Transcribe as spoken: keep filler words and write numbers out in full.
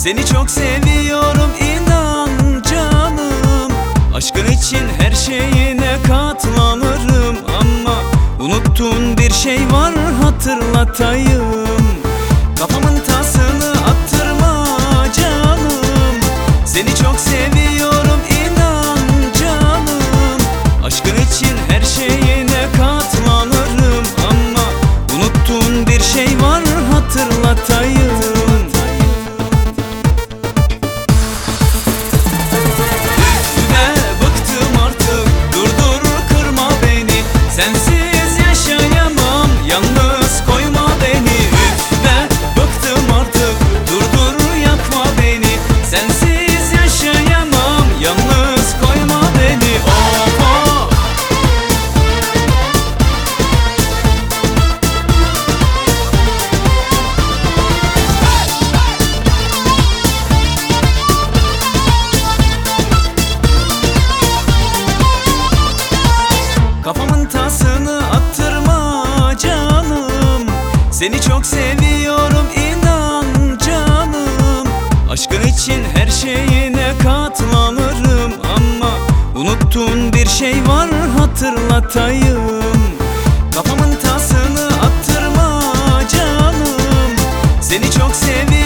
Seni çok seviyorum inan canım. Aşkın için her şeyine katlanırım. Ama unuttun bir şey var, hatırlatayım. Kafamın tasını attırma canım. Seni çok seviyorum inan canım. Aşkın için her şeyine katlanırım. Ama unuttun bir şey var, hatırlatayım. Sensiz yaşayamam, yalnız koyma beni. Üf be, bıktım artık, durdur yakma beni. Sensiz yaşayamam, yalnız koyma beni. Oh, oh. Kafamın tasını attırma canım. Seni çok seviyorum inan canım. Aşkın için her şeyine katlanırım. Ama unuttun bir şey var, hatırlatayım. Kafamın tasını attırma canım. Seni çok seviyorum